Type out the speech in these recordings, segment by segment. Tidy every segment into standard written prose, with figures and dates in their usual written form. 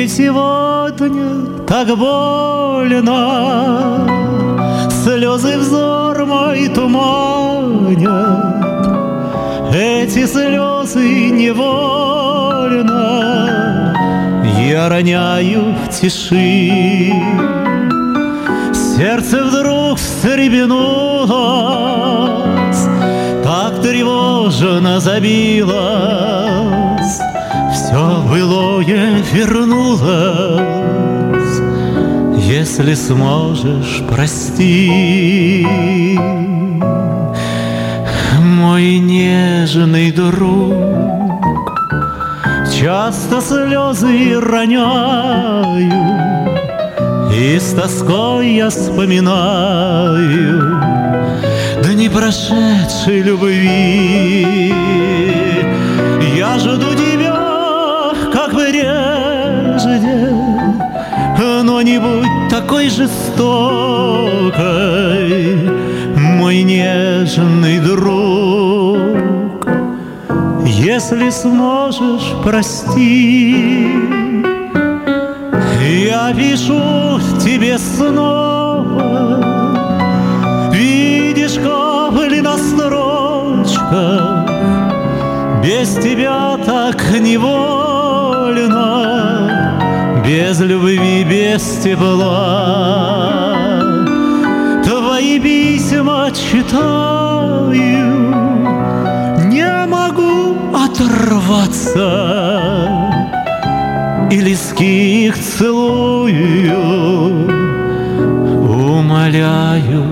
Мне сегодня так больно, слезы взор мой туманят. Эти слезы невольно я роняю в тиши. Сердце вдруг встрепенулось, так тревожно забилось. Все былое вернулось, если сможешь, прости. Мой нежный друг, часто слезы роняю, и с тоской я вспоминаю дни прошедшей любви. Я жду тебя, как прежде, но не будь такой жестокой, мой нежный друг. Если сможешь, прости. Я пишу тебе снова, видишь, капли на строчках. Без тебя так невольно, без любви, без тепла. Твои письма читаю, не могу оторваться, и листки их целую, умоляю,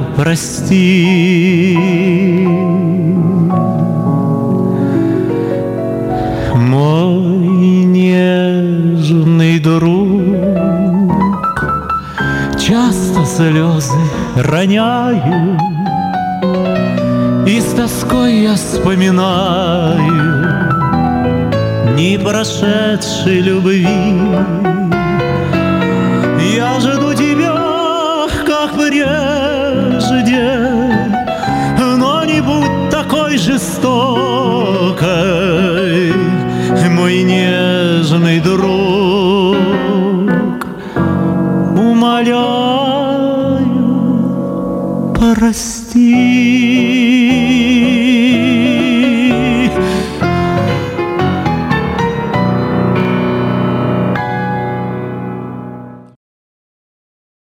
прости. Мой нежный друг, часто слезы роняю, и с тоской я вспоминаю дни прошедшей любви.